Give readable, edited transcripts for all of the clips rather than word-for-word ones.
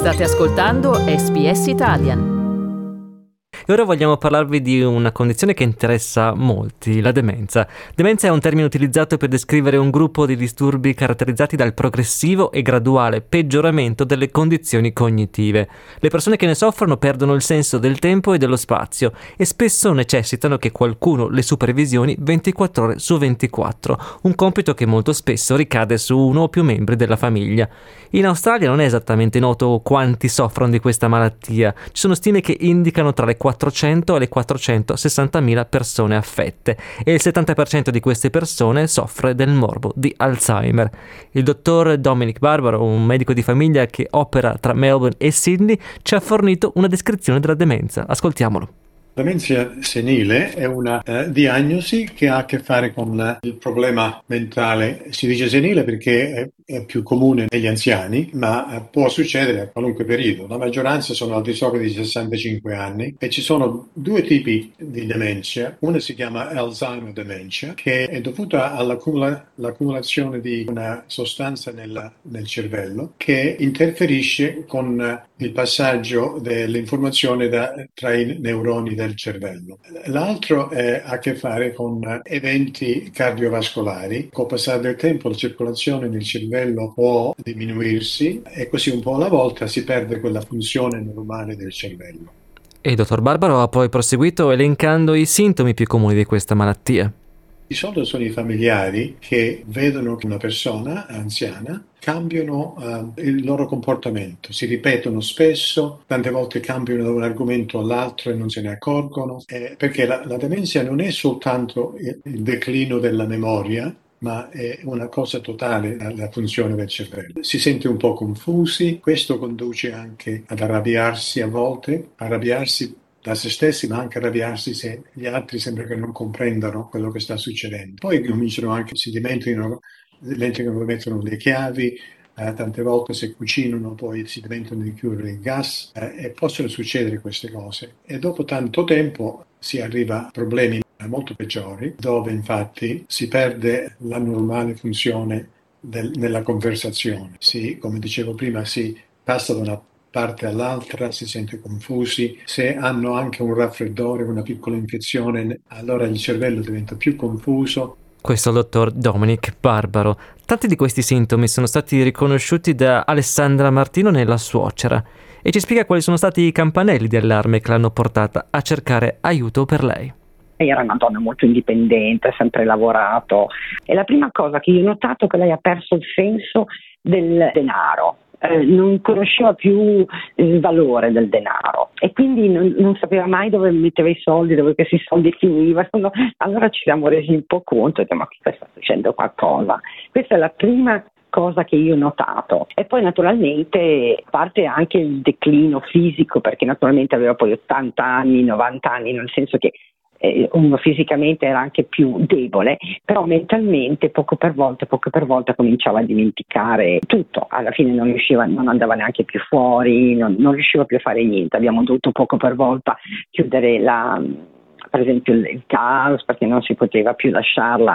State ascoltando SBS Italian. E ora vogliamo parlarvi di una condizione che interessa molti, la demenza. Demenza è un termine utilizzato per descrivere un gruppo di disturbi caratterizzati dal progressivo e graduale peggioramento delle condizioni cognitive. Le persone che ne soffrono perdono il senso del tempo e dello spazio e spesso necessitano che qualcuno le supervisioni 24 ore su 24, un compito che molto spesso ricade su uno o più membri della famiglia. In Australia non è esattamente noto quanti soffrono di questa malattia. Ci sono stime che indicano tra le 400 e le 460.000 persone affette e il 70% di queste persone soffre del morbo di Alzheimer. Il dottor Dominic Barbaro, un medico di famiglia che opera tra Melbourne e Sydney, ci ha fornito una descrizione della demenza. Ascoltiamolo. La demenza senile è una diagnosi che ha a che fare con il problema mentale. Si dice senile perché è più comune negli anziani, ma può succedere a qualunque periodo. La maggioranza sono al di sopra di 65 anni e ci sono due tipi di demenza. Una si chiama Alzheimer dementia, che è dovuta all'accumulazione di una sostanza nel cervello che interferisce con il passaggio dell'informazione tra i neuroni del cervello. L'altro ha a che fare con eventi cardiovascolari. Col passare del tempo la circolazione nel cervello può diminuirsi e così un po' alla volta si perde quella funzione normale del cervello. E il dottor Barbaro ha poi proseguito elencando i sintomi più comuni di questa malattia. Di solito sono i familiari che vedono che una persona anziana cambiano il loro comportamento, si ripetono spesso, tante volte cambiano da un argomento all'altro e non se ne accorgono, perché la demenza non è soltanto il declino della memoria, ma è una cosa totale alla funzione del cervello. Si sente un po' confusi, questo conduce anche ad arrabbiarsi a volte, arrabbiarsi da se stessi, ma anche arrabbiarsi se gli altri sembra che non comprendano quello che sta succedendo. Poi cominciano anche, si dimenticano di mettere le chiavi, tante volte se cucinano poi si dimenticano di chiudere il gas e possono succedere queste cose. E dopo tanto tempo si arriva a problemi molto peggiori, dove infatti si perde la normale funzione nella conversazione. Come dicevo prima, si passa da una parte all'altra, si sente confusi. Se hanno anche un raffreddore, una piccola infezione, allora il cervello diventa più confuso. Questo è il dottor Dominic Barbaro. Tanti di questi sintomi sono stati riconosciuti da Alessandra Martino nella suocera e ci spiega quali sono stati i campanelli di allarme che l'hanno portata a cercare aiuto per lei. Lei era una donna molto indipendente, ha sempre lavorato e la prima cosa che io ho notato è che lei ha perso il senso del denaro. Non conosceva più il valore del denaro e quindi non sapeva mai dove metteva i soldi, dove questi soldi finivano. Allora ci siamo resi un po' conto ma qui sta succedendo qualcosa. Questa è la prima cosa che io ho notato. E poi naturalmente a parte anche il declino fisico, perché naturalmente aveva poi 80 anni, 90 anni, nel senso che uno fisicamente era anche più debole, però mentalmente poco per volta cominciava a dimenticare tutto. Alla fine non andava neanche più fuori, non riusciva più a fare niente. Abbiamo dovuto poco per volta chiudere per esempio il gas, perché non si poteva più lasciarla.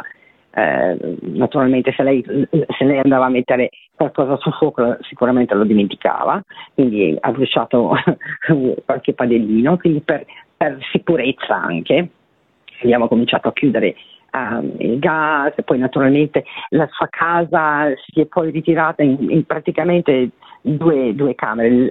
Naturalmente se lei andava a mettere qualcosa sul fuoco sicuramente lo dimenticava, quindi ha bruciato qualche padellino, quindi per sicurezza anche abbiamo cominciato a chiudere il gas e poi naturalmente la sua casa si è poi ritirata in praticamente due camere,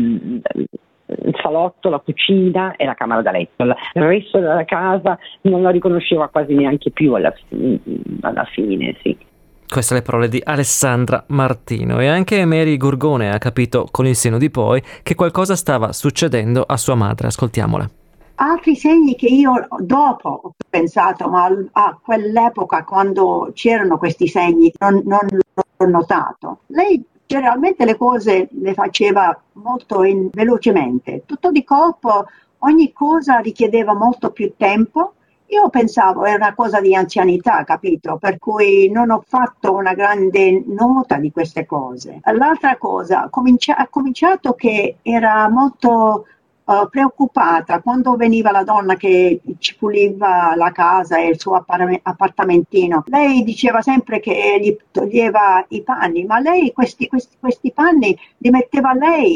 il salotto, la cucina e la camera da letto. Il resto della casa non la riconosceva quasi neanche più alla fine, sì. Queste le parole di Alessandra Martino e anche Mary Gurgone ha capito con il senno di poi che qualcosa stava succedendo a sua madre. Ascoltiamola. Altri segni che io dopo ho pensato, ma a quell'epoca quando c'erano questi segni non l'ho notato. Lei generalmente le cose le faceva molto velocemente, tutto di colpo, ogni cosa richiedeva molto più tempo. Io pensavo era una cosa di anzianità, capito? Per cui non ho fatto una grande nota di queste cose. L'altra cosa, ha cominciato che era molto preoccupata quando veniva la donna che ci puliva la casa e il suo appartamentino. Lei diceva sempre che gli toglieva i panni, ma lei questi panni li metteva lei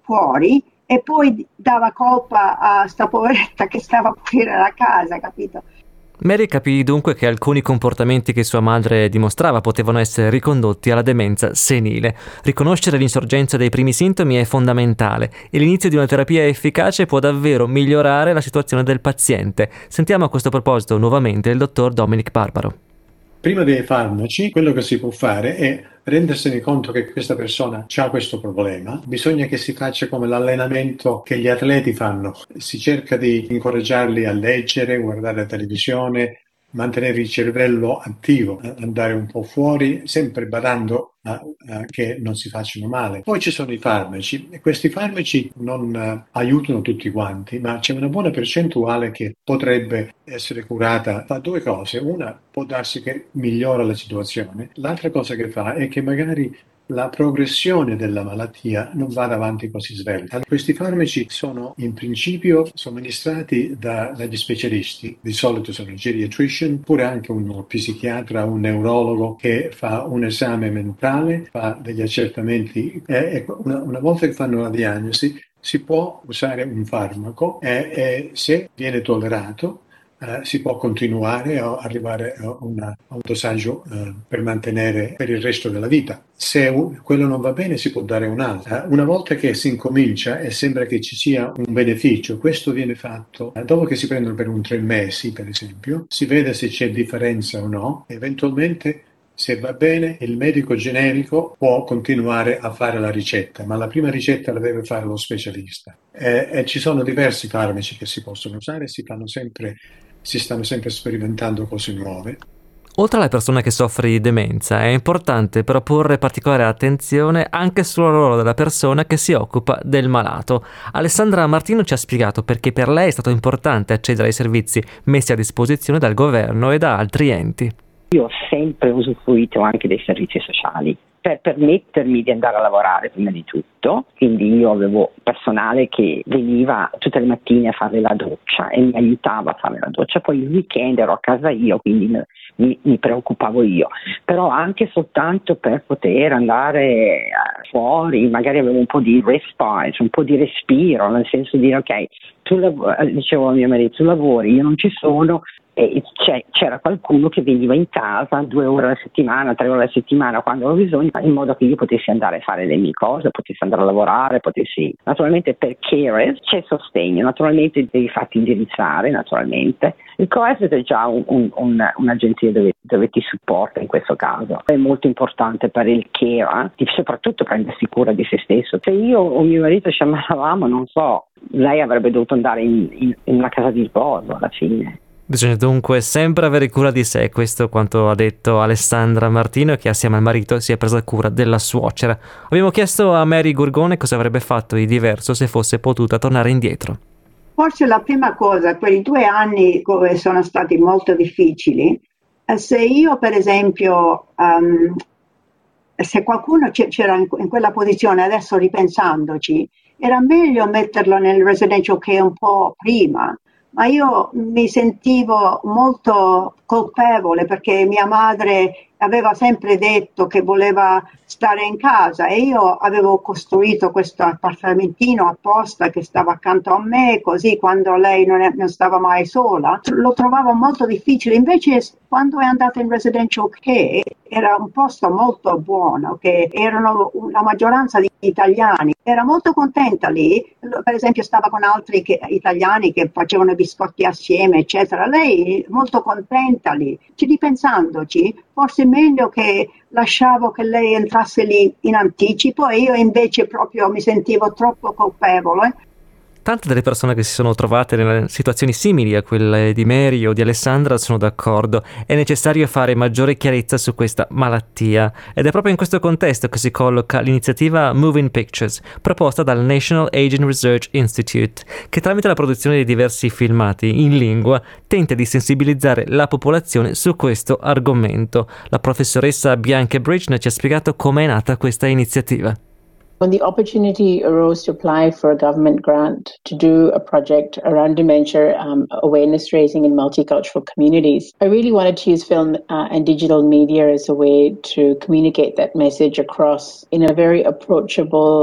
fuori e poi dava colpa a sta poveretta che stava fuori dalla casa, capito? Mary capì dunque che alcuni comportamenti che sua madre dimostrava potevano essere ricondotti alla demenza senile. Riconoscere l'insorgenza dei primi sintomi è fondamentale e l'inizio di una terapia efficace può davvero migliorare la situazione del paziente. Sentiamo a questo proposito nuovamente il dottor Dominic Barbaro. Prima dei farmaci, quello che si può fare è rendersene conto che questa persona ha questo problema. Bisogna che si faccia come l'allenamento che gli atleti fanno. Si cerca di incoraggiarli a leggere, guardare la televisione, mantenere il cervello attivo, andare un po' fuori, sempre badando a che non si facciano male. Poi ci sono i farmaci e questi farmaci non aiutano tutti quanti, ma c'è una buona percentuale che potrebbe essere curata. Fa due cose: una, può darsi che migliora la situazione, l'altra cosa che fa è che magari la progressione della malattia non vada avanti così svelta. Questi farmaci sono in principio somministrati dagli specialisti, di solito sono il geriatrician, oppure anche uno psichiatra, un neurologo che fa un esame mentale, fa degli accertamenti. Una volta che fanno la diagnosi si può usare un farmaco e se viene tollerato si può continuare a arrivare a un dosaggio per mantenere per il resto della vita. Se quello non va bene si può dare un altro. Una volta che si incomincia e sembra che ci sia un beneficio, questo viene fatto dopo che si prendono per 3 mesi, per esempio, si vede se c'è differenza o no, eventualmente se va bene il medico generico può continuare a fare la ricetta, ma la prima ricetta la deve fare lo specialista. E ci sono diversi farmaci che si possono usare, si stanno sempre sperimentando cose nuove. Oltre alla persona che soffre di demenza, è importante però porre particolare attenzione anche sul ruolo della persona che si occupa del malato. Alessandra Martino ci ha spiegato perché per lei è stato importante accedere ai servizi messi a disposizione dal governo e da altri enti. Io ho sempre usufruito anche dei servizi sociali per permettermi di andare a lavorare prima di tutto, quindi io avevo personale che veniva tutte le mattine a fare la doccia e mi aiutava a fare la doccia, poi il weekend ero a casa io, quindi mi preoccupavo io, però anche soltanto per poter andare fuori, magari avevo un po' di respite, un po' di respiro, nel senso di dire ok, dicevo a mio marito, tu lavori, io non ci sono, e c'era qualcuno che veniva in casa 2 ore alla settimana, 3 ore alla settimana quando avevo bisogno, in modo che io potessi andare a fare le mie cose, potessi andare a lavorare, naturalmente per carers c'è sostegno, naturalmente devi farti indirizzare, naturalmente. Il COESIT è già un'agenzia dove ti supporta in questo caso. È molto importante per il care, soprattutto prendersi cura di se stesso. Se io o mio marito ci ammalavamo, non so, lei avrebbe dovuto andare in una casa di riposo alla fine. Bisogna dunque sempre avere cura di sé, questo è quanto ha detto Alessandra Martino, che assieme al marito si è presa cura della suocera. Abbiamo chiesto a Mary Gurgone cosa avrebbe fatto di diverso se fosse potuta tornare indietro. Forse la prima cosa, quei 2 anni sono stati molto difficili, se io per esempio, se qualcuno c'era in quella posizione, adesso ripensandoci, era meglio metterlo nel residential care un po' prima. Ma io mi sentivo molto colpevole perché mia madre aveva sempre detto che voleva stare in casa e io avevo costruito questo appartamentino apposta che stava accanto a me, così quando lei non stava mai sola. Lo trovavo molto difficile, invece quando è andata in residential care era un posto molto buono, che erano una maggioranza di italiani. Era molto contenta lì, per esempio stava con altri italiani che facevano i biscotti assieme, eccetera. Lei molto contenta lì. Ripensandoci, forse è meglio che lasciavo che lei entrasse lì in anticipo e io invece proprio mi sentivo troppo colpevole. Tante delle persone che si sono trovate nelle situazioni simili a quelle di Mary o di Alessandra sono d'accordo. È necessario fare maggiore chiarezza su questa malattia ed è proprio in questo contesto che si colloca l'iniziativa Moving Pictures, proposta dal National Aging Research Institute, che tramite la produzione di diversi filmati in lingua tenta di sensibilizzare la popolazione su questo argomento. La professoressa Bianca Bridge ci ha spiegato come è nata questa iniziativa. When the opportunity arose to apply for a government grant to do a project around dementia awareness raising in multicultural communities, I really wanted to use film and digital media as a way to communicate that message across in a very approachable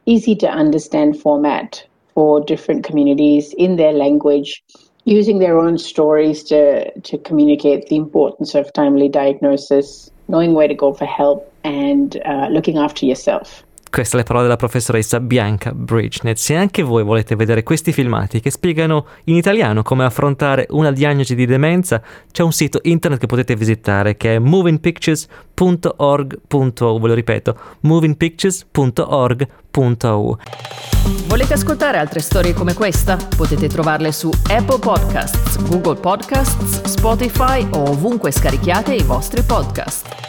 easy to understand format for different communities in their language, using their own stories to communicate the importance of timely diagnosis, knowing where to go for help, and looking after yourself. Queste le parole della professoressa Bianca Bridgenet. Se anche voi volete vedere questi filmati che spiegano in italiano come affrontare una diagnosi di demenza, c'è un sito internet che potete visitare che è movingpictures.org.au. Ve lo ripeto, movingpictures.org.au. Volete ascoltare altre storie come questa? Potete trovarle su Apple Podcasts, Google Podcasts, Spotify o ovunque scarichiate i vostri podcast.